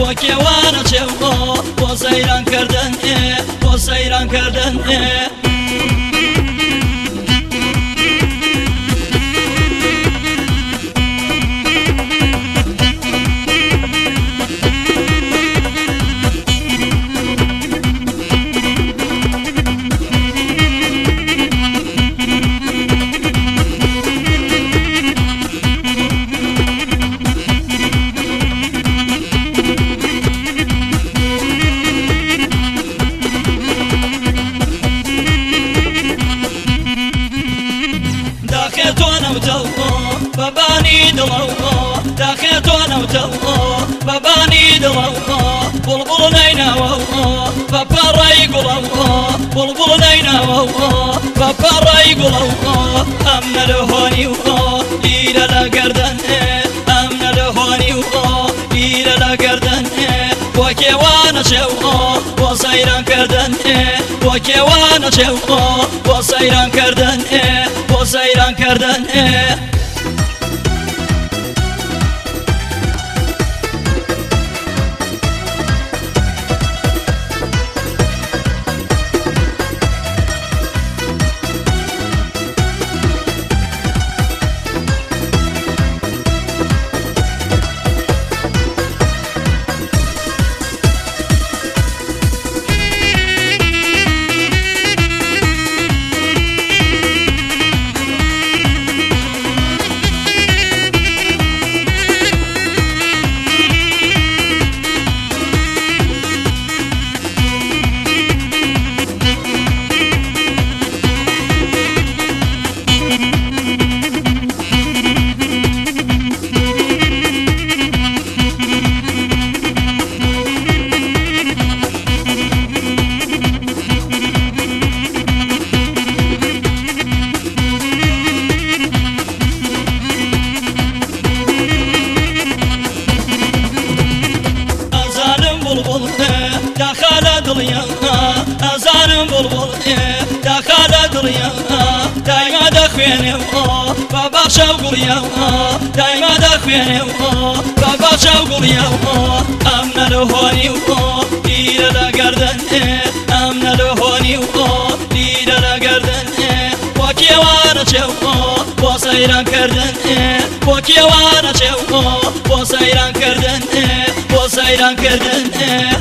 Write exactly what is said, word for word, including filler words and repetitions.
بۆ کێوانە چێوە بۆ سەیران کردن بۆ سەیران کردن بباني دلوه داخلتونا وتوه بباني دلوه بلبل نيناوه ببارا يقولوه بلبل نيناوه ببارا يقولوه أمنا لهوني وه إلى لا قردن أمنا لهوني وه إلى لا قردن وكيوانا شوه وصيران كردن وكيوانا شوه وصيران كردن وصيران كردن داخل دليا أزارم بلبل داخل دليا دايما دخويني بابا شوقليا دايما دخويني بابا شوقليا أمنا لهوني إلى لا قردن أمنا لهوني إلى لا قردن وكيوانا شوقه وصيران كردن وكيوانا شوقه وصيران كردن وصيران كردن